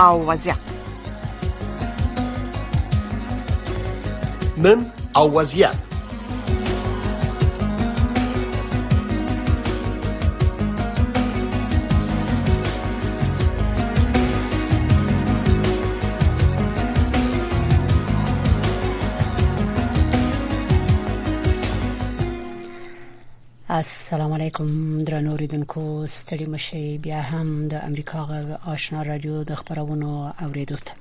او وضعیت. نن او وضعیت. السلام علیکم درنو اوریدونکو، ستړي مشي بیا هم د امریکا غږ آشنا رادیو د خبرونو اوریدو ته.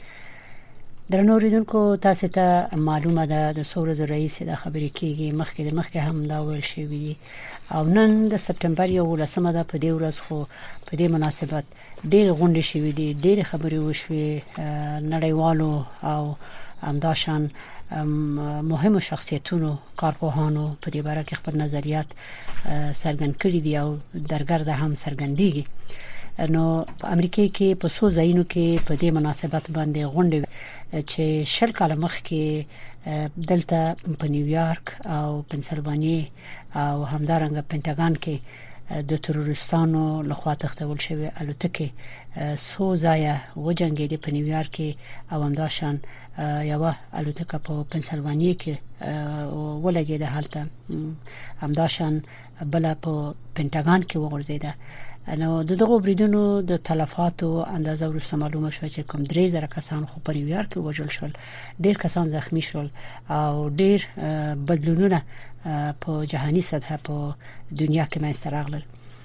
درنو اوریدونکو، تاسو ته معلومه ده د سورز رئیس د خبرې کېږي مخکې هم دا ویل شوی دی او نن د سپټمبر 11 ده. په دې ورځ خو په دې مناسبت ډېر غونډې شوې دي، ډېر خبرې وشوي نړیوالو او همداشان مهمو شخصیتونو کارپوهانو په دې باره کې خپل نظریات څرګند کړي دي او درګرده هم څرګندېږي. نو په امریکا کې په څو ځایونو کې په دې مناسبت باندې غونډې چې شل کال مخکې دلته په نیویارک او پنسلوانیا او همدارنګه پنټاګان کې د تروریستانو لخوا تختول شوی الوتکې څو ځایه وجنګېدې په نیویارک کې او همداشان یو الوتکه په پنسلوانیا کې ولګېده، هلته همداشان بل په پنټاګان کې وغورځیده. نو دغه بریدونو د تلفاتو اندازه ورسره معلومه شو چې کوم 3000 کسان خو په نیویارک کې وژل شول، ډیر کسان زخمی شول او ډیر بدلونونه په جهاني سطح په دنیا کې منځته راغلل.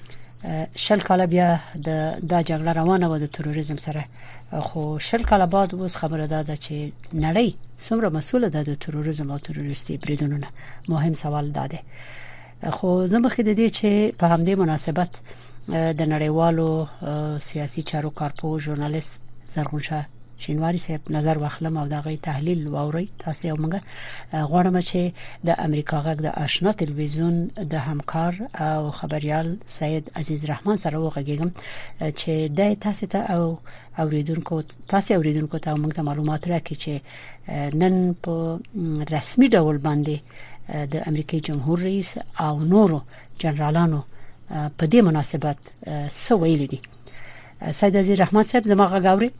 شل کاله بیا د جګړه روانه و د تروریزم سره، خو شل کاله بعد اوس خبره ده چې نړۍ څومره مسؤله ده د تروریزم او تروریستي بریدونو نه. مهم سوال ده. خو زموږ د دې چې په همدې مناسبت د نړیوالو سیاسي چارو کارپو ژورنالیست زرغونشاه شینواری صاحب نظر واخلم او دغه تحلیل واوري تاسو یو موږ غواړم چې د امریکا غږ د آشنا تلویزیون د همکار او خبريال سید عزیز رحمان سره وغږیږم چې د تاسو ته او اوریدونکو ته موږ ته معلومات راکړي چې نن په رسمي ډول باندې د امریکای جمهور رئیس او نورو جنرالانو په دې مناسبت څه ویل دي. سید عزیز رحمان صاحب زما غاوري.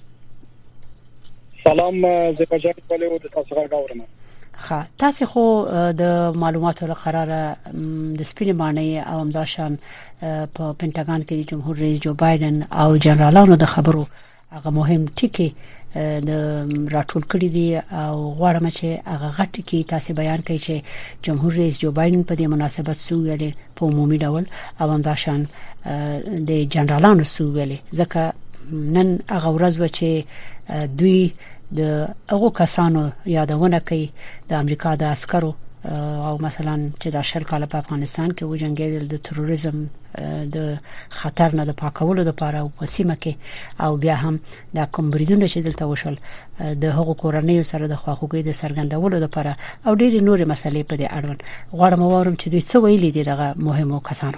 سلام زبجان کولو د تاسو غاورم. ها تاسو خو د معلوماتو لپاره د سپینې معنی او همداشان په پنټاګان کې جمهور رئیس جو بایدن او جنرالانو د خبرو هغه مهم ټکی د راټول کړی دی او غواړم چې هغه غټ کی تاسو بیان کړئ چې جمهور رئیس جو بایدن په دې مناسبت سوویلې په عمومي ډول او همداشان د جنرالانو سوویلې ځکه نن هغه ورځ و چې دوی د هغه کسانو یادونه کوي د امریکا د عسکرو او مثلا چې د شل کال په افغانستان کې وجنګېدل د تروریزم د خطر نه د پاکولو لپاره او پسیمه کې او بیا هم د کوم بریدونه چې دلته وشول د هغو کورنۍ سره د خواخوږۍ د سرګندولو لپاره او ډېری نورې مسلې په دې اړوند غواړم وورم چې دوی څه ویلي دي دغه مهمو کسانو.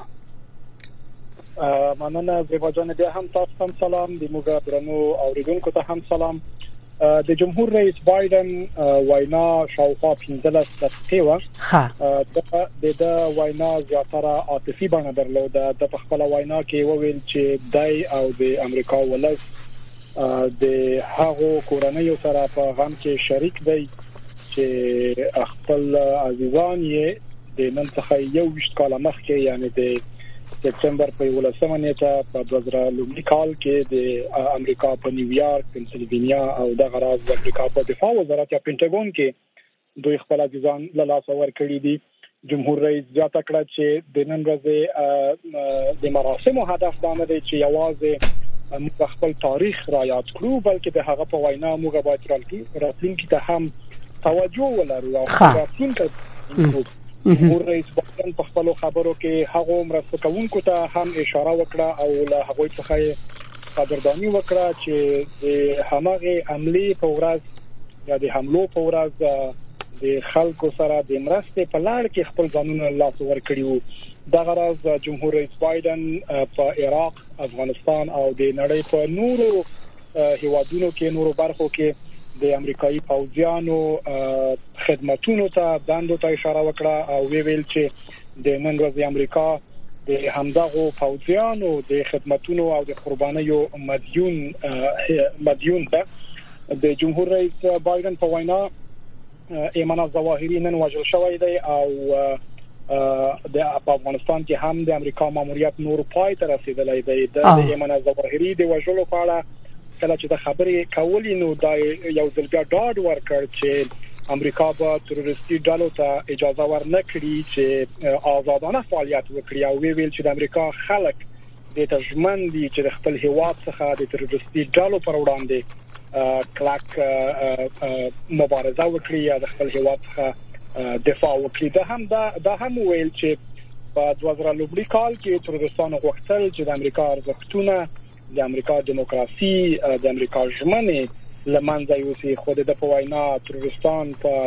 مننه زبجان دې هم تاسو ته سلام، د موږ درنو اوریدونکو ته هم سلام. د جمهور رئیس بایدن وینا شاوخوا 15 دقیقې و. د وینا زیاتره عاطفي بڼه درلوده. د خپل وینا کې وویل چې دای او د امریکا ولس د هغو کورنۍ سره په غم کې شریک دی چې خپل عزیزان یې د نن څخه 21 کال مخکې یعنی د سپتمبر په 11 نیټه په 2000 کال کې د امریکا په نیویارک، پنسلوانیا او د غراز د امریکا په دفاع وزارت یا پنټاګون کې دوی خپل عزیزان له لاس ورکړي دي. جمهور رئیس ځکه کړ چې د نن ورځې د مراسمو هدف دا نه دی چې یوازې موږ خپل تاریخ را یاد کړو، بلکې د هغه په وینا موږ باید راتلونکي ته هم توجه ولرو او راتلونکي جمهور رئیس بایدن په خپل خبرو کې هغه مرسته کوونکو ته هم اشاره وکړه او له هغوی څخه خبرداري وکړه چې د همغه عملی په ورځ یا د حملو په ورځ د خلکو سره د مرستې په لار کې خپل ځانونه لاس ورکړي وو. د غرض جمهور رئیس بایدن په عراق، افغانستان او د نړۍ په نورو هیوادونو کې نورو برخو کې د امریکایي پوځیانو خدماتونو ته دندو ته اشاره وکړه او ویل چې د نن ورځې امریکا د همدغه پوځیانو د خدماتونو او د قربانیو مدیون ده. د جمهور رئیس بایدن په وینا ایمان الظواهری نن وژل شوی دی او د افغانستان کې هم د امریکا ماموریت نور پای ته رسیدلی دی. د ایمان الظواهری د وژلو په اړه کله چې د خبرې کولې نو دا یو ځل بیا ډاډ ورکړ چې امریکا به تروریستي ډلو ته اجازه ورنکړي چې آزادانه فعالیت وکړي او ویل چې د امریکا خلک د تجمن دي چې د خپل هیواد څخه د تروریستي ډلو پر وړاندې کلک مبارزه وکړي یا د خپل هیواد څخه دفاع وکړي. دا هم ویل چې په 2000 کال کې تروریستانو غوښتل چې د امریکا ارزښتونه، د امریکا دیموکراسي، د امریکا ژمنې لمنځه یوسي. خو د په وینا تروریستان په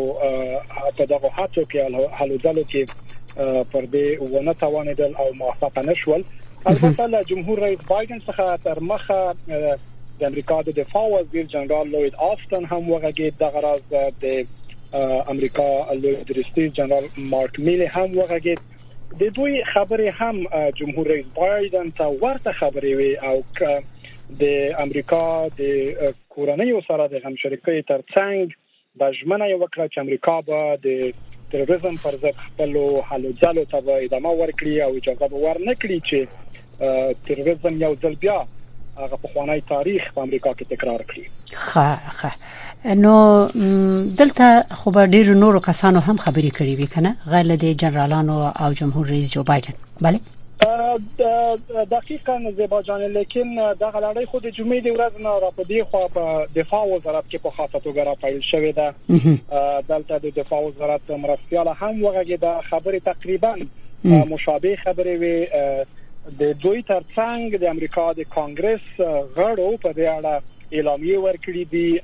دغه هڅو کې هلو ځلو کې پر دې ونه توانیدل او موفق نشول. البته له جمهور رئیس بایدن څخه تر مخه د امریکا د دفاع وزیر جنرال لوید آستن هم وغږید. دغه راز د امریکا لوی درستي جنرال مارک میلی هم وغږید. د دوی خبرې هم جمهور رئیس بایدن ته ورته خبرې وي او د امریکا د کورنیو سره د همشریکۍ ترڅنګ د ژمنه وکړه چې امریکا به د تروریزم پر ضد خپل هلو ځلو ته ادامه ورکړي او اجازه به ورنکړي چې تروریزم یو ځل بیا هغه په خوانی تاریخ په امریکا کې تکرار کړي. نو دلته خو به ډیر نورو کسانو هم خبرې کړې وي کنه غیر د جنرالانو او جمهور رئیس جو بایدن. بله دقیقاً زیبا جان، لیکن دغه لړۍ خو د جمعې د ورځ نه را په دی خو په دفاع وزارت کې په خاصه توګه را پیل شوې ده. دلته د دفاع وزارت مرستیال هم وغږیده. خبرې تقریبا مشابه خبرې وي. د دوی ترڅنګ د امریکا د کانګرس غړو په دې اړه اعلامیه ورکړې دي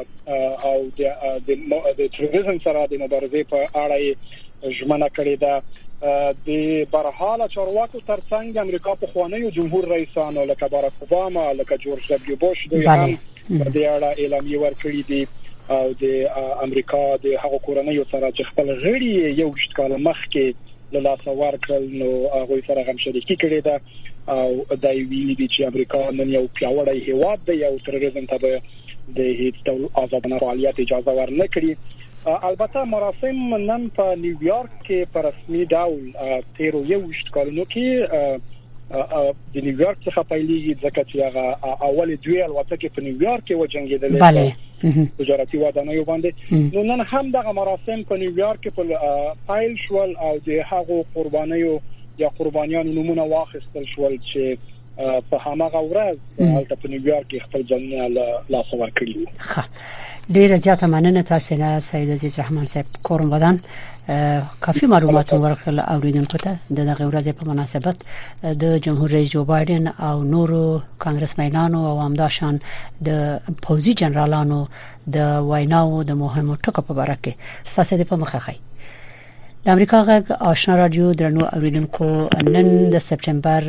او د تروریزم سره د مبارزې په اړه ژمنه کړې ده. د برحاله چارواکو ترڅنګ امریکا په خوانیو جمهور رئیسانو لکه باراک اوباما، لکه جورج دبلیو بوش دوی هم په دې اړه اعلامیه ورکړې دي او د امریکا د هغو کورنیو سره چې خپل غړي یو وشت کال مخکې له لاسه ورکړل نو هغه سره هم شریکي کړې ده او دا ویلي دي چې امریکا نن یو پیاوړی هیواد دی او تروریزم ته د هیڅ ډول آزادانه فعالیت اجازه ورنکړي. البته مراسم نن په نیویارک کې په رسمي ډول 13 کالونو کې د نیویارک څخه پیلېږي ځکه چې هغه اول دوی الوتکې په نیویارک کې وجنګېدلې. بله تجارتي ودانیو باندې. نو نن هم دغه مراسم په نیویارک کې په پیل شول او د هغو قربانیو یا قربانیانو نمونه واخیستل شول چې په هماغه ورځ هلته په نیویارک کې خپل ځانونه لاسه ورکړي. ډیره زیاته مننه تاسو نه سید عزیز رحمان صاحب کورم ودان. کافي معلومات ورکړل اوریدونکو ته دغه ورځ په مناسبت د جمهور رئیس جو بایدن او نورو کانګرسمنانو او همداشان د پوځي جنرالانو د ویناو د مهمو ټکو په اړه کې ساسه په مخه خي. د امریکا غږ آشنا رادیو درنو اوریدونکو نن د سپټمبر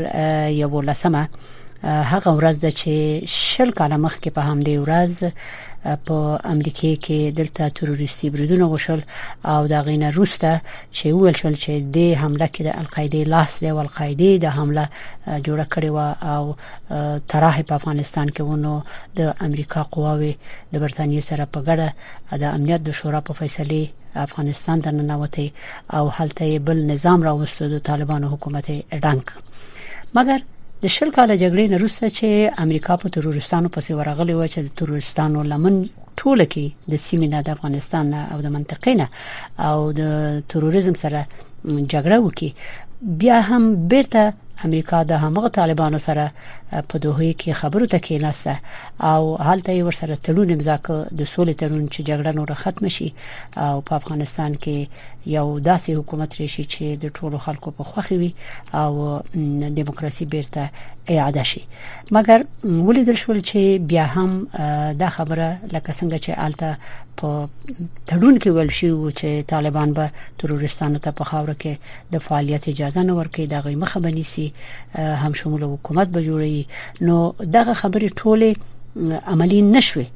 11 هغه ورځ ده چې 10 کاله مخکې په همدې ورځ په امریکا کې دلته تروریستي بریدونه وشول او دا غینه روسته چې ویل شول چې د حمله کې د القاعده لاس دی او القاعده د حمله جوړه کړې و او طرح په افغانستان کې ونه د امریکا قواوی د برتانیې سره په ګډه د امنیت د شورا په فیصله افغانستان ته ننوتي او هلته بل نظام راوستو د طالبانو حکومت ډنګ. مګر د 10 کاله جګړې نه وروسته چې امریکا په تروریستانو پسې ورغلی و چې د تروریستانو لمن ټوله کې د سیمې نه د افغانستان او د منطقې نه او د تروریزم سره جګړه وکړي، بیا هم بیرته امریکا د همغه طالبانو سره په دوحه کې خبرو ته کېناسته او هلته ورسره تړون امضا کړ د سولې تړون چې جګړه نور ختم شي او په افغانستان کې یو داسې حکومت راشي چې د ټولو خلکو په خوښي وي او دیموکراسي بیرته اعاده شي. مګر ولیدل شول چې بیا هم دا خبره لکه څنګه چې آلته په تړون کې ویل شي چې طالبان به تروریستانو ته په خاور کې د فعالیت اجازه نه ورکړي، دا غي مخه بنيسي، هم شمول حکومت به جوړي. نو دغه خبرې ټوله عملی نشوي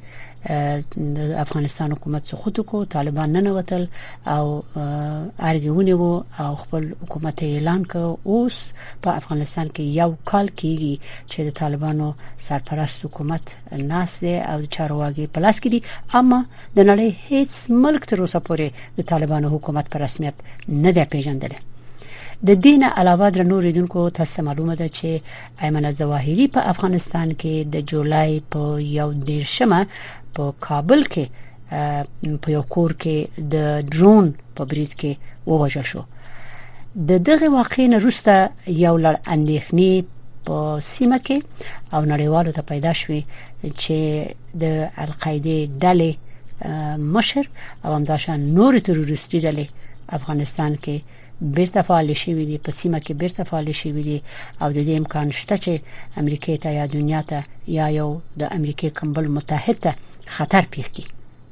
د افغانستان حکومت سقوط کو طالبان نه وتل او ارګونی وو او خپل حکومت اعلان کو. اوس په افغانستان کې یو کال کېږي چې د طالبانو سرپرست حکومت ناس دی او چارواکي په لاس کې دي، اما د نړۍ هیڅ ملک تر اوسه پورې د طالبانو حکومت په رسمیت نه دی پیژندل. د دین علاوه د نوریدونکو تاسو معلومه ده چې ایمن ظواهری په افغانستان کې د جولای په 11 په کابل کې په یو کور کې د ډرون په برید کې ووژل شو. د دغه واقعې نه وروسته یو لړ اندېښنې په سیمه کې او نړیوالو ته پیدا شوې چې د القاعده ډلې مشر او همداشان نور تروریستي ډلې افغانستان کې بیرته فعال شي دي، په سیمه کې بیرته فعال شي دي او د دې امکان شته چې امریکا ته یا دنیا ته یا یو د امریکا کمبل متحد ته خطر پیښ کړي.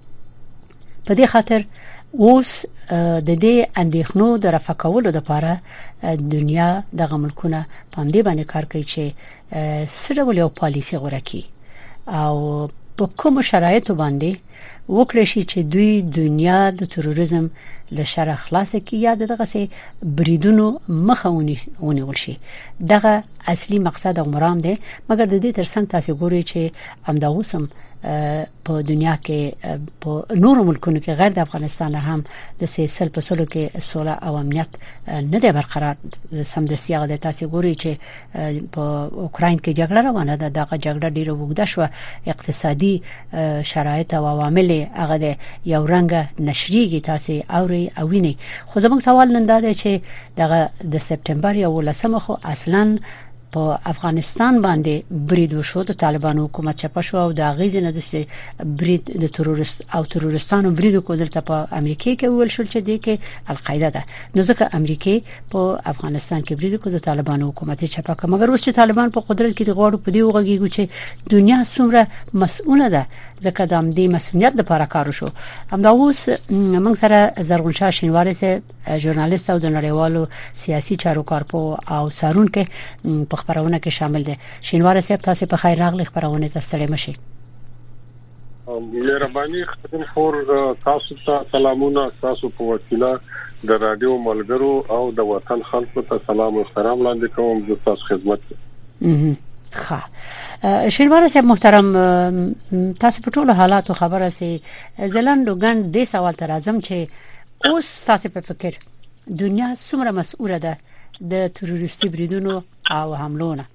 په دې خاطر اوس د دې اندېښنو د رفع کولو لپاره دنیا دغه ملکونه په دې باندې کار کوي چې سره ولې پالیسي غوړه کړي او په کوم شرایطو باندې وکړي شي چې دوی دنیا د تروریزم له شر خلاص کی یا دغه سي بریدونو مخه ونیول شي. دغه اصلي مقصد او مرام دی، مګر د دې ترڅنګ تاسو ګورئ چې امدا اوسم په دنیا کې په نورو ملکونو کې غیر د افغانستان هم د سیاسل په سلو کې سوله او امنیت نه دی برقرار. سم د سیاق د تاسو ګورئ چې په اوکراین کې جګړه روانه ده. دغه جګړه ډیره وګړه شو، اقتصادي شرایط او عوامل هغه د یو رنګ نشریږي تاسو اوري او ویني. خو زموږ سوال نن دا دی چې دغه د سپټمبر 11 خو اصلاً په افغانستان باندې برید وشو، د طالبانو حکومت چپه شو او د غیزه نه د برید د تروریستانو برید کول ته په امریکا کې ویل شو چې د کې القاعده ده. نو ځکه امریکا په افغانستان کې برید کول د طالبانو حکومت چپه کړ، مګر اوس چې طالبان په قدرت کې غواړي په دې وګړي چې دنیا څومره مسؤله ده ځکه د دې مسؤلیت لپاره کار وشو. همدا اوس موږ سره زرغونشاه شینواری سه ژورنالیست او د نړیوالو سیاسي چارواکو او سارون کې په خبرونه کې شامل دي. شینواری صاحب تاسو په خیر راغلی، خبرونه ته ستړي مشي. مهرباني خور تاسو ته سلامونه، تاسو په وسیله د رادیو ملګرو او د وطن خلکو ته سلام او احترام لاندې کوم. زه تاسو خدمت کوم. شینواری صاحب محترم، تاسو په ټولو حالاتو خبره سي زلندو ګند د سوال تر اعظم چې اوس تاسو په فکر دنیا څومره مسؤله ده د تروریستي بریدونو او حملونو؟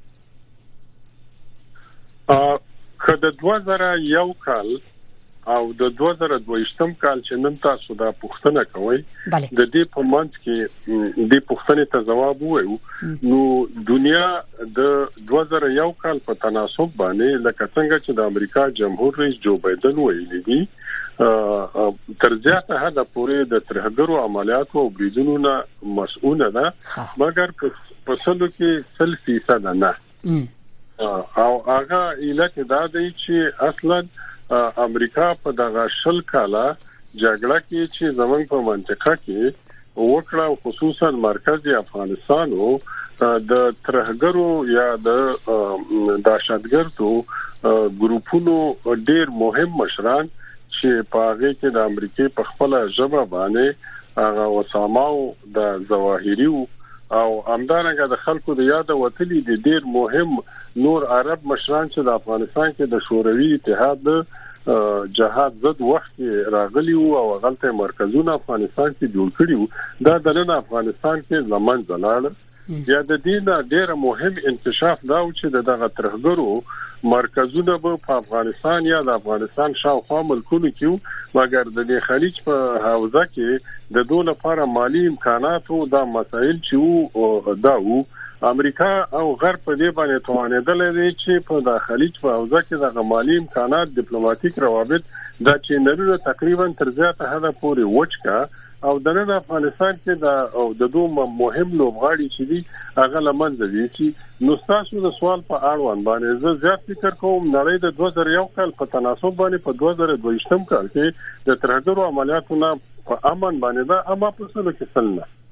کله 2001 کال او د 2022 کال چې نن تاسو دا پوښتنه کوئ د دې په منځ کې د پوښتنې ته جواب وایو. نو دنیا د 2001 کال په تناسب باندې لکه څنګه چې د امریکا جمهور رئیس جو بایدن ویلي دی تر زیاته حد پورې د ترهګرو عملیاتو او بریدونو نه مسؤله ده، مګر په سلو کې 100% نه. او هغه علت دا دی چې اصلا امریکا په دغه شل کاله جګړه کې چې زمونږ په منطقه کې وکړه، خصوصا مرکزی افغانستان او د ترهګرو یا د دهشتګردو ګروپونو ډېر مهم مشران چې په هغه کې د امریکای په خپل ژبه باندې هغه اسامه او د ظواهری او همدارنګه د خلکو د یاد وتلی د ډیر مهم نور عرب مشران چې د افغانستان کې د شوروي اتحاد جهاد ضد وخت راغلی او غلطه مرکزونه افغانستان کې جوړ کړي دا د نن افغانستان کې زمون زلال یا د دې ډیر مهم انکشاف دا چې دغه ترهګرو مرکزونه په افغانستان یا د افغانستان شاوخوا ملکونو کې مګر د خلیج په حوزه کې د دوه لپاره مالی امکانات او د مسایل چې دا امریکا او غرب په دې باندې توانېدل چې په د خلیج په حوزه کې د مالی امکانات ډیپلوماټیک روابط دا چې نړۍ تقریبا تر زیاته حد پورې وچکا او د نن افغانستان کې د دوه مهم لوبغاړي چې دي هغه لمنځه دي. چې نو تاسو د سوال په اړوند باندې زه زیات فکر کوم نړۍ د 2001 کال په تناسب باندې په 2022 کال کې د ترهګرو عملیاتو نه په امن باندې دا اما په څه کې سلنه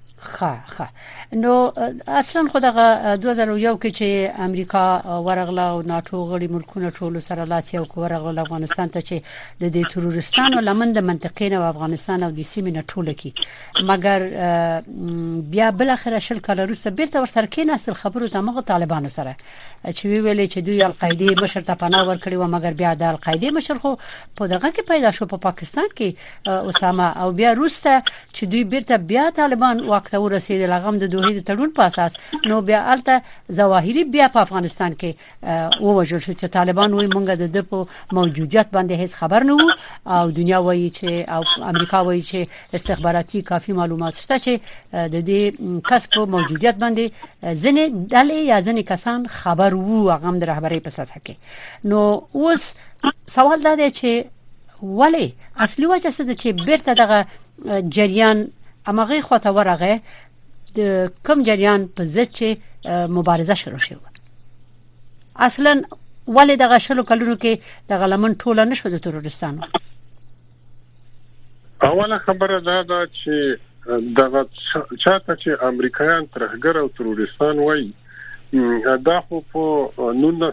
نو اصلا خدغه 2001 کې چې امریکا ورغله او ناتو غړي ملکونه ټول سره لاس یو ورغله افغانستان ته چې د دې تروریستانو لمن د منطقې نه افغانستان او د سیمې نه ټول کی مګر بیا بل اخر شل کال وروسته بیرته ورسره کې نسل خبرو زموږ طالبانو سره چې ویلې چې دوی القاعده مشر ته پناه ورکړي و مګر بیا د القاعده مشر خو په دغه کې پیدا شو په پاکستان کې اسامه او بیا وروسته چې دوی بیرته بیا طالبان وخت ورسېدل لغم د دوه د تړون په اساس نو بیا الته ظواهري بیا په افغانستان کې ووجل شو چې طالبان وایي مونږ د په موجودیت باندې هیڅ خبر نه وو او دنیا وایي چې او امریکا وایي چې استخباراتي کافي معلومات شته چې د دې کس په موجودیت باندې ځنې ډلې یا ځنې کسان خبر وو هغه د رهبرۍ په سطح کې نو اوس سوال دا دی چې ولی اصلي وجه څه ده چې بیرته دغه جریان امغه خواته ورغه د کوم جریان په ضد چې مبارزه شروع شوه اصلا ولې دغه شلو کلونو کې دغه لمن ټوله نشو د تروریستانو اوله خبره دا چې دغه چاته چې امریکایان ترهګر او تروریستان وایي دا خو په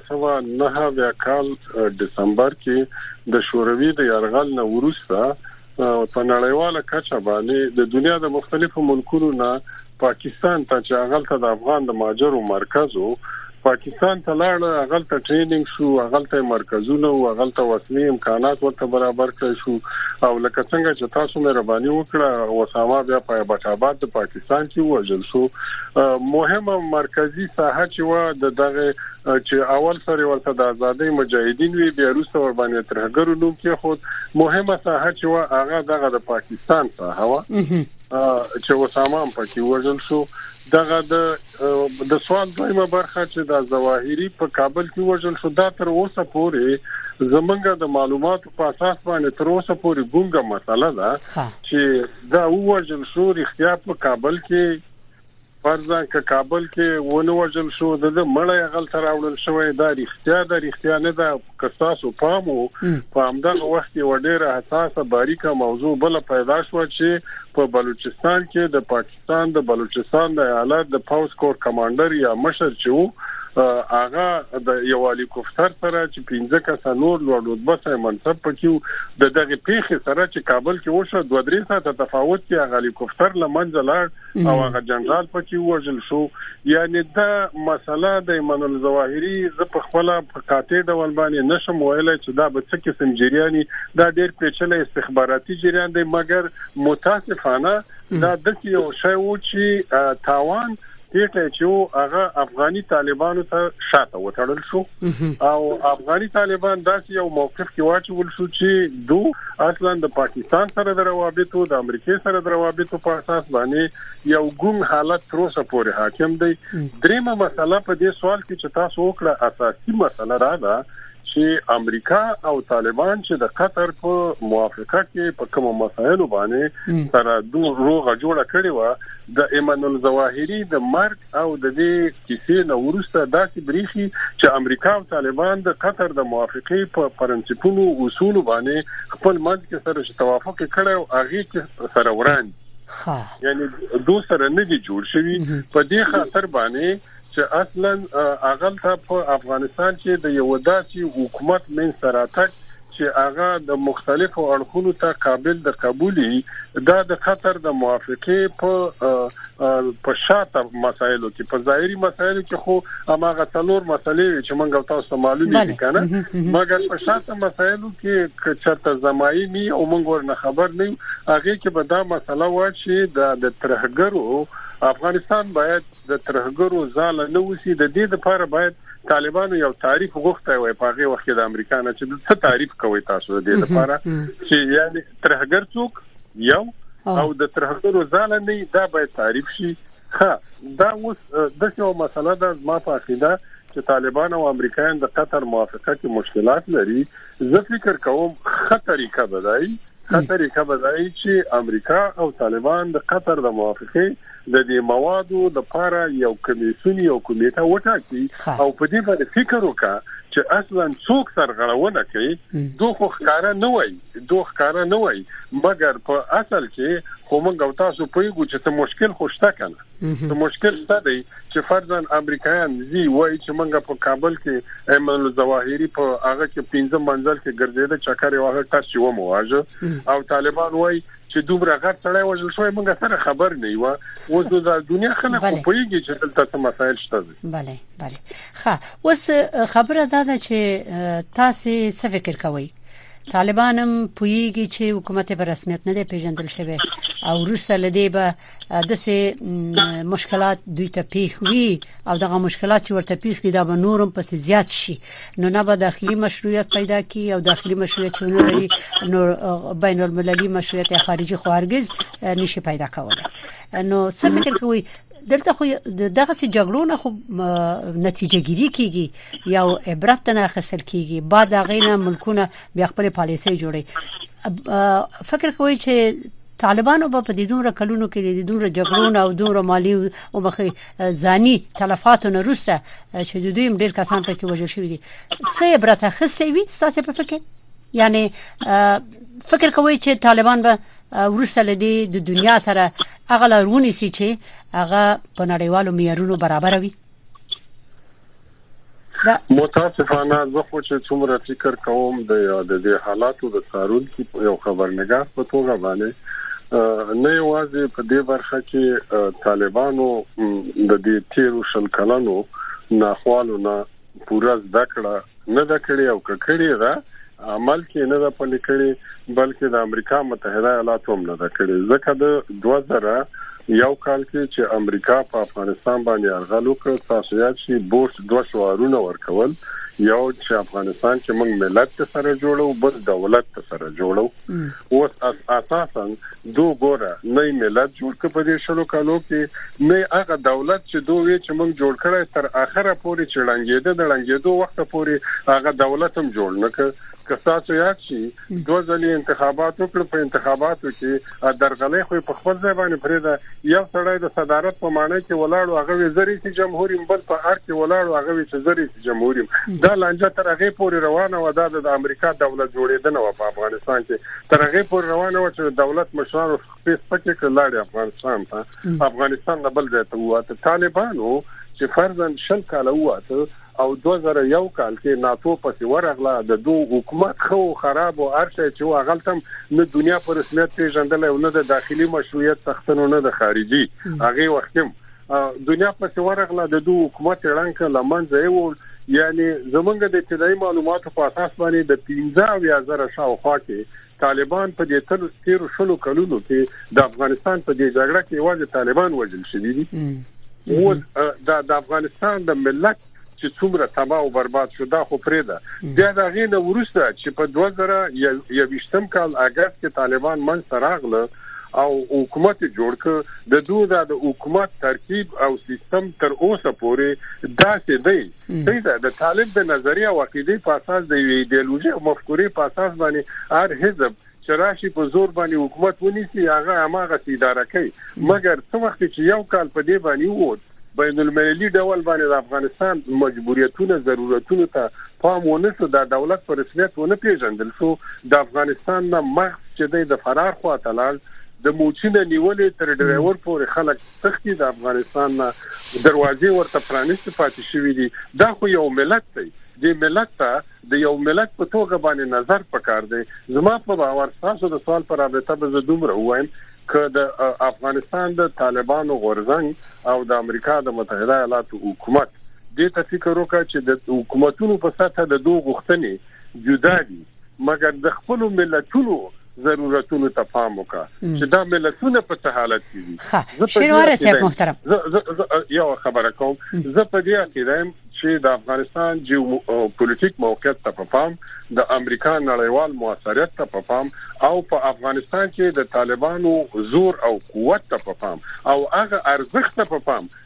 1909 کال دسمبر کې د شوروي د یرغل نه وروسته په نړیواله کچه باندې د دنیا د مختلفو ملکونو نه پاکستان ته چې هغه ته د افغان د ماجرو مرکزو پاکستان ته لاړ هغه ته ټریننګ شو هغه ته مرکزونه او هغه ته وسلې امکانات ورته برابر کړی شو او لکه څنګه چې تاسو مهرباني وکړه وسامه بیا په بټاباد د پاکستان کې وژل شو مهمه مرکزی ساحه چې و دغه چې اول سره ورته د ازادۍ مجاهدین وی بیا روسه ور باندې ترهګرو نوم کې خود مهمه ساحه چې و هغه دغه د پاکستان ساحه و چې وسامه هم پکې وژل شو دغه د سوال دویمه برخه چې د ظواهري په کابل کې وژل شو دا تر اوسه پورې زمونږ د معلوماتو په اساس باندې تر اوسه پورې ګونګه مسله ده چې دا وژل شو رښتیا په کابل کې فرضاً ک کابل کې ونه وژل شو د مړی غل تر اورل شوی دا رښتیا نه ده کساسو پامو په همدغه وخت یو ډیره حساسه باریکه موضوع بل پیدا شو چې په بلوچستان کې د پاکستان د بلوچستان د ایالت د پاوس کور کمانډر یا مشر چې هغه د یو هلیکوپټر سره چې 15 کسه نور لوړ منصب پکې د دغه پیښې سره چې کابل کې وشو 2-3 ساعته تفاوت کې هغه هلیکوپټر لمنځه لاړ او هغه جنرال پکې وژل شو یعنی دا مسله د ایمان الظواهري ز په خپل په قاطع ډول باندې نشم ویلای چې دا به څه قسم جریاني دا ډېر پیچلې استخباراتي جریان دی مګر متاسفانه دا د یو شی و چې تاوان دې چې هغه افغاني طالبانو ته شاته وټړل شو او افغاني طالبان داسې یو موقف کې واچول شو چې دوی اصلا د پاکستان سره د روابطو د امریکای سره د روابطو په اساس باندې یو ګون حالت تر اوسه پورې حاکم دی دریمه مسله په دې سوال کې چې تاسو وکړه اساسي مسله را ده چې امریکا او طالبان چې د قطر په موافقه کې په کوم مسایلو باندې سره دوه روغه جوړه کړې و د ایمان الظواهري د مرګ او د دې کیسې نو ورسته داسې بریخي چې امریکا او طالبان د قطر د موافقه په پرنسپونو اصول باندې خپل منځ کې سره توافق کړي او هغه کې سره وران یعنی دوه سره نه دي جوړ شوی په دې خاطر باندې چې اصلا اغل ته په افغانستان کې د یو داسې حکومت من سراتک چې هغه د مختلفو اړخونو ته قابل د قبولي دا د خطر د موافقه په شاته مسایلو کې په ظاهري مسایلو کې خو هغه څلور مسلې چې موږ تاسو معلومه دي کنه مګر په شاته مسایلو کې چرته زمایي او موږ ورنه خبر نه هغه کې به دا مسله و چې د ترهګرو افغانستان باید د ترهګرو ځاله نه وسی د دې لپاره باید طالبانو یو تعریف غوښته وي په هغه وخت د امریکا نه چې څه تعریف کوي تاسو د دې لپاره چې یعنی ترهګر څوک یو او د ترهګرو ځاله نه دا باید تعریف شي دا اوس د یو مسله د ما په عقیده چې طالبان او امریکایان د قطر موافقه کې مشکلات لري زه فکر کوم خطرې کبدای چې امریکا او طالبان د قطر د موافقه د دې موادو د لپاره یو کمیسیون یو کمیټه وټاکي او په دې باندې فکر وکړي چې اصلا څوک سرغړونه کوي دوه ښکارا نه وای مګر په اصل کې خو موږ او تاسو پوهیږو چې څه مشکل خوشته کنه څه مشکل څه دی چې فرضاً امریکایان زی وای چې موږ په کابل کې ایمن الظواهری په هغه کې 15 منزل کې ګرځیده چکر یو هغه تاسو و مواجه او طالبان وای چې دومره غټ سړی وژل شوی موږ سره خبر نه یو اوس د دنیا خلک پوهیږي چې دلته مسایل شته. بله ښه اوس خبره ده چې تاسو څه فکر کوئ طالبان هم پوهیږي چې حکومت په رسمیت نه دی پیژندل شوی او وروسته لدی به دغه مشکلات دوی ته پیښ وي او دغه مشکلات چې ورته پیښ دي دا به نورم پس زیات شي نو نه به داخلي مشروعیت پیدا کی او داخلي مشروعیت چونه لري نو بین المللي مشروعیت خارجي خو هرگز نشي پیدا کولای. نو څه فکر کوئ دلته خو دغه سي جګړو خو نتیجه ګیری کیږي یا عبرت نه حاصل کیږي بعد غینه ملکونه بیا خپل پالیسي جوړي فکر کوي چې طالبانو په دې دومره کلونو کې د دومره جګړو او دومره مالی او مخې ځاني تلفات نه روسته چې د دوی ډېر کسان پکې وژل شوی دي څه عبرت اخیستي وي تاسو په فکر یعنی فکر کوي چې طالبان به ورسته لدی د دنیا سره هغه لرونی سي چې هغه په نړیوالو معیارونو برابر وي؟ متاسفانه زه خو چې څومره فکر کوم د حالاتو د سارون کې یو خبرنګار په توګه باندې نه یوازې په دې برخه کې طالبانو د دې تیرو شل کلونو ناخوالو نه پورا ذکر نه کړی او کړی دا عمل کې نه د پلي کړی بلکې د امریکا متحده ایالاتو هم نه کړی ځکه د 2001 کال کې چې امریکا په افغانستان باندې یرغل وکړ تاسو یاد شي بورس 2 شوارونه ورکول یو چې افغانستان کې موږ ملت سره جوړو بل دولت سره جوړو او اساسا دوه ګوره نه ملت جوړ کړ په دې شلو کالو کې نه هغه دولت چې دوی چې موږ جوړ کړی تر اخره پورې چړنګېدو وخت پورې هغه دولت هم جوړ نه کړ که تاسو یاد شي 2000 انتخابات وکړ په انتخاباتو کې درغلې خو په خپل ځای باندې پرېده یو سړی د صدارت په معنی کې ولاړو هغه وزیري چې جمهوریت بل په اړ کې ولاړو هغه چې وزیري جمهوریت دا لانجه تر هغه پورې روانه و د امریکا دولت جوړېدنه و په افغانستان کې تر هغه پورې روانه و چې دولت مشرانو سپیس پکې کړل افغانستان ته افغانستان د بل ځای ته وته طالبانو چې فرضاً شل کاله وته او 2001 کال کې ناتو پسې ورغله د دوه حکومت خو خراب او ارشه چې واغلتم نه دنیا پر رسمیت پیژندل او نه د داخلي مشروعیت تختنو نه د خارجي هغه وختم دنیا پسې ورغله د دوه حکومت اعلان لمنځه یو یعنی زمونږ د ابتدایي معلوماتو په اساس باندې د 15000 شاوخوا کې طالبان په دې تیر شلو کلونو کې د افغانستان په دې جګړه کې واځي طالبان وژل شوي دي او د افغانستان د ملت چې څومره تباہ او برباد شو دا خو پرېده دا دغه نه ورسته چې په 2021 کال اگست کې طالبان من سراغله او حکومت جوړ ک د دوه د حکومت ترکیب او سیستم تر اوسه پورې داسې دی د طالب د نظریه او عقیده په اساس د ایدئولوژي او مفکورې په اساس باندې هر حزب شراشي په زور باندې حکومت ونیسي هغه هغه اداره کوي مګر څو وخت چې یو کال په دې باندې ووت بین المللي ډول باندې د افغانستان مجبوریتونو ضرورتونو ته پام ونه شو د دولت پر رسمیت ونه پیژندل شو د افغانستان نه مخ چې د فرار خوا تلل د موچینه نیولې تر ډرایور پورې خلک سختي د افغانستان نه دروازې ورته پرانیست پاتې شوې دي دا خو یو ملت دی د ملت ته د یو ملت په توګه باندې نظر پکار دی زما په باور تاسو د سوال پر رابطه به زدومره وایم که د افغانستان د طالبانو غورځنګ او د امریکا د متحده ایالاتو حکومت دې ته فکر وکړي چې د حکومتونو په سطح د دوه غوښتنې جدا دي مګر د خپل ملتونو ضرورتونو ته پام وکړه چې دا ملتونه په حالت کې دي شینواره صاحب محترم یو خبره کوم زه په دې کې چې د افغانستان جیوپولیټیک موقعیت ته پام د امریکا نړیوال موثریت ته پام او په افغانستان کې د طالبانو زور او قوت ته پام او هغه ارزښت ته پام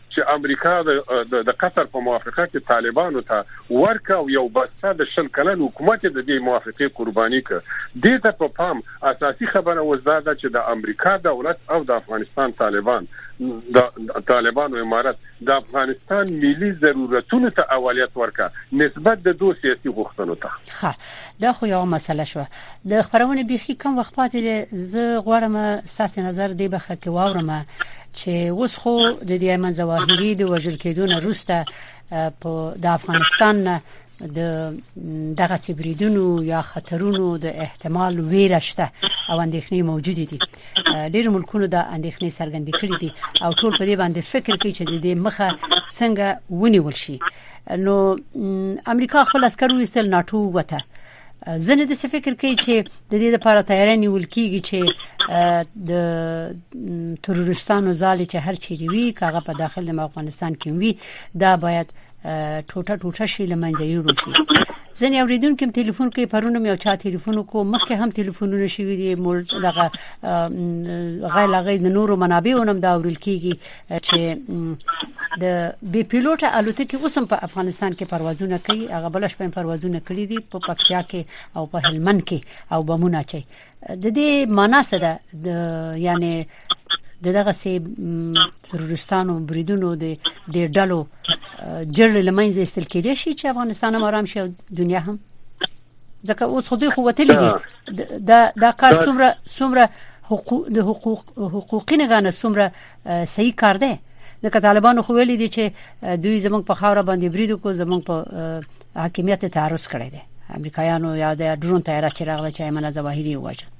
چې امریکا د قطر په موافقه کې طالبانو ته ورکا او یو بسته د شل کلن حکومت د دې موافقه قرباني کړ دې ته په پام اساسي خبره وزاده چې د امریکا دولت او د افغانستان طالبان د طالبانو امارت د افغانستان ملي ضرورتونو ته اولویت ورکا نسبت د دوه سیاسي غوښتنو ته ښه دا خو یو مسله شو د خبرونه بيخي کم وخت پاتې زه غواړم ساس نظر دی بخه کې واورم چې اوس خو د دې ایمن ظواهري د وژل کېدو نه وروسته په د افغانستان د دغه سیبریدونو یا خطرونو د احتمال ویره شته او اندېښنې موجوده دي ډېر ملکونو د اندېښنې څرګندې کړې دي او ټول په دې باندې فکر کوي چې د دې مخه څنګه ونیول شي نو امریکا خپل عسکر ویستل ناتو وته زنه د فکر کوي چې د دې لپاره تیاری نیول کیږي چې د تروریستانو ځالې چې هر چیرې وي کاغه په داخل د افغانستان کې وي دا باید ټوټه شي لمنځه یوړل شي ځنې اوریدونکو کوم ټلیفون کوي پرونه مې او چا ټلیفون کو مخکې هم ټلیفونونه شوي دي دغه غیر د نورو منابعونم دا اورل کیږي چې د بي پیلوټ الوتکې اوسم په افغانستان کې پروازونه کوي هغه بلش په پروازونه کړی دي په پکتیا کې او په هلمند کې او بمونه چي د دې معنا څه ده یعنی دغه سي تروریستانو بریدونو د ډلو جرل لمنځه استل کېدې شي چې افغانستان هم آرام شي او دنیا هم ځکه اوس خو دوی خو وتلې دي دا کار څومره حقوقي نه څومره صحیح کار دی ځکه طالبانو خو ویلي دي چې دوی زمونږ په خاور باندې برید کو زمونږ په حاکمیت تعرض کړی دی امریکایانو یا د ډرون طیاره چې راغله چې ایمن ظواهري وواژه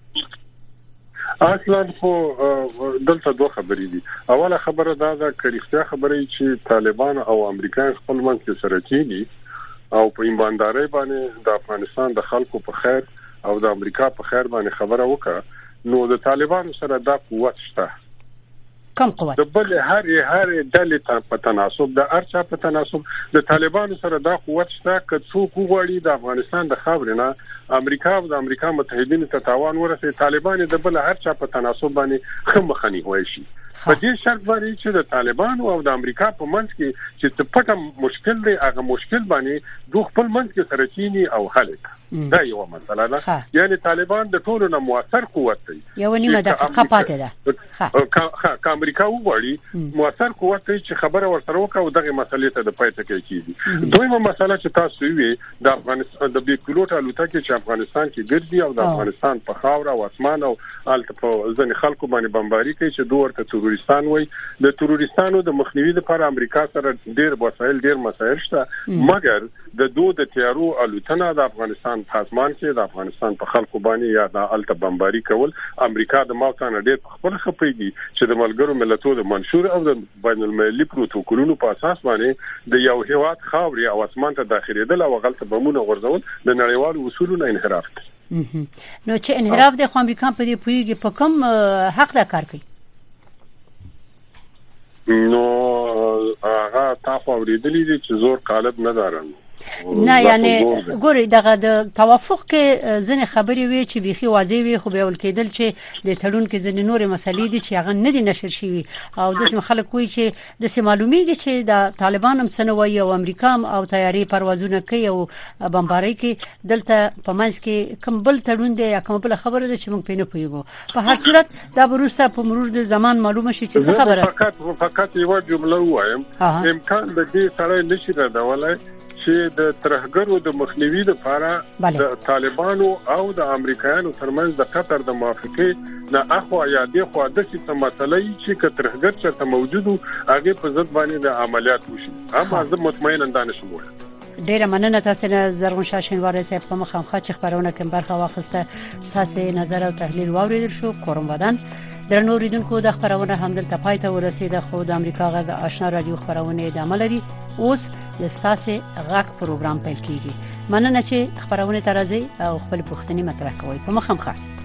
اصلا خو دلته دوه خبرې دي اوله خبره دا ده کریختیا خبرې چې طالبان او امریکایان خپل منځ کې سره کېږي او په ایماندارۍ باندې د افغانستان د خلکو په خیر او د امریکا په خیر باندې خبره وکړه نو د طالبانو سره دا قوت شته کم قوت د بل هر ډلې په تناسب د ارچا په تناسب د طالبانو سره دا قوت شته چې څوک وغواړي د افغانستان د خاورینه امریکا او د امریکا متحدینو ته تاوان ورسي طالبان د بل هر چا په تناسب باندې خمخني وای شي په دې شرط باندې چې د طالبان او د امریکا په منځ کې چې پټه مشکل دی هغه مشکل باندې دوه خپل منځ کې سره کینی او حل دا یو مسله ده یعنی طالبان د ټولو نه موثر قوت دی یو نیمه دقیقه پاتې ده امریکا وغواړي موثر قوت دی چې خبره ورسره وکړي او دغه مسلې ته د پاتې کېږي دویمه مسله چې تاسو وی د افغانستان د بي پیلوټ الوتکې چې افغانستان کې ګرځي او د افغانستان په خاور او اسمان او الته په ځنې خلکو باندې بمباري کوي چې دوه ورته تروریستان وي د تروریستانو د مخنیوي لپاره امریکا سره ډېر وسایل ډېر مسایل شته مګر د دوه د تیارو الوتنه د افغانستان په اسمان کې د افغانستان په خلکو باندې یا د الته بمباري کول امریکا د موقعانه ډېر خپل خپېږي چې د ملګرو ملتونو د منشور او د بین المللي پروتوکولونو په اساس باندې د یو هیواد خاوري او اسمان ته داخليدل او غلطه بمونه غورځول د نړیوالو اصولو انحراف دی نو چې انحراف د امریکا په دې پویږي په کوم حق دا کار کوي نو هغه تاسو اوریدلې دي چې زور قالب نه دارن نه یعنی ګوري دغه د توافق کې ځنه خبرې وي چې بيخي واضح وي خو به ول کېدل چې د تړون کې ځنه نورې مسلې دي چې هغه نه دي نشر شوی او د خلک کوي چې د معلومیږي چې د طالبان هم سنوي او امریکا او تیاری پروازونه کوي او بمباري کوي دلته په منځ کې کوم بل تړون دی یا کوم بل خبره ده چې موږ پېنه پویګو په هر صورت دا بروسته په مرور د زمان معلومه شي چې خبره فقط یو جمله وایم امکان د دې سره نشي راځولای چې د ترهګرو د مخنیوي لپاره د طالبانو او د امریکایانو ترمنځ د قطر د موافقه نه اخوا یا د خوا د څه مسلې چې ترهګر چې موجودو هغه په ضد باندې د عملیات وشي اما زه مطمئن اندانه شم ډیره مننه تاسو نه زرغون شاشنوار صاحب په مخامخ چې خبرونه کوم برخه واخسته ساسي نظر او تحلیل واوریدل شو کوم ودان درنو ریدونکو د خبرونه هم دلته پاتې ورسیده خو د امریکا غږ آشنا رادیو خبرونه د عمل لري اوس د ساسي غږ پروګرام پیل کیږي مننه چې خبرونه ترازی او خپل پوښتنې مطرح کوي په مخامخ